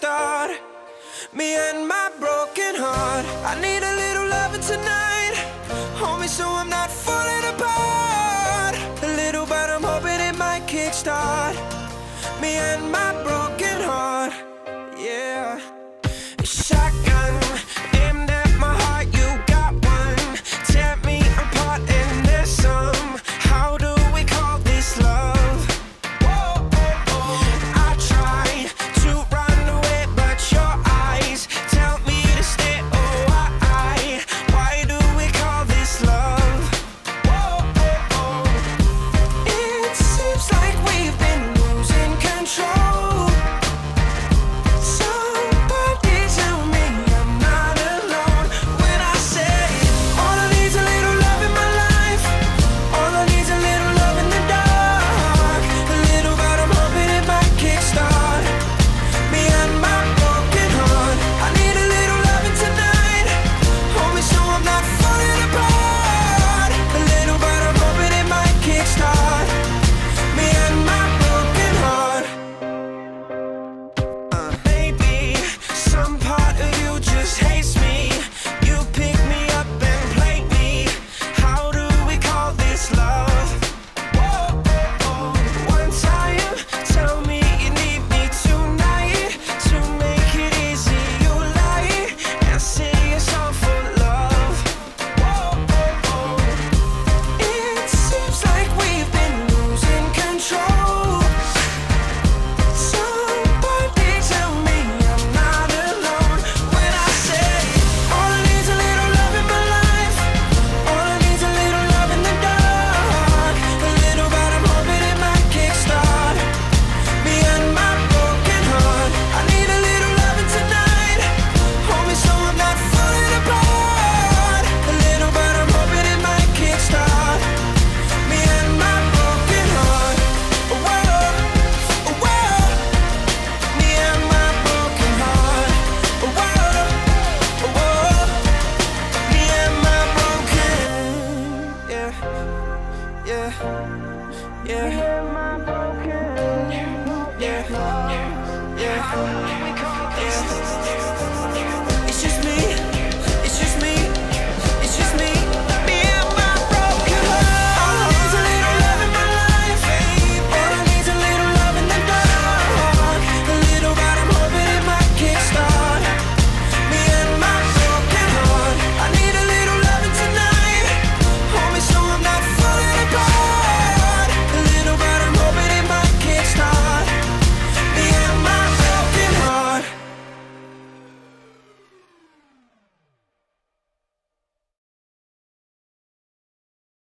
kickstart. Me and my broken heart. I need a little loving tonight. Hold me so I'm not falling apart. A little, but I'm hoping it might kickstart. Me and my broken heart. Yeah. Shotgun aimed at my heart. You got one. Tear me apart and there's some. How do we call this love? Whoa, oh, oh. I try to run away, but your eyes tell me to stay. Oh, why do we call this love? Whoa, oh, oh. It seems like we've been losing control. Somebody tell me I'm not alone when I say all I need's a little love in my life. All I need's a little love in the dark. A little, but I'm hoping it might kickstart. Me and my broken heart. I need a little loving tonight. Hold me so I'm not falling apart. A little, but I'm hoping it might kickstart. Me and my broken heart. Maybe some part of you just hates me. You pick me up and play me. How do we call this love? Whoa, oh, oh. One time, tell me you need me tonight. To make it easy, you lie and sing a song for love. Whoa, oh, oh. It seems like we've been losing control. Somebody tell me I'm not alone when I say all I need's a little love in my life. All I need's a little love in the dark. A little, but I'm hoping it might kickstart. Me and my broken heart. I need a little loving tonight. Hold me so I'm not falling apart. A little, but I'm hoping it might kickstart. Me and my broken heart. Whoa, whoa. Me and my broken heart. Whoa, whoa. Me and my broken. Yeah, yeah, yeah. Me and my broken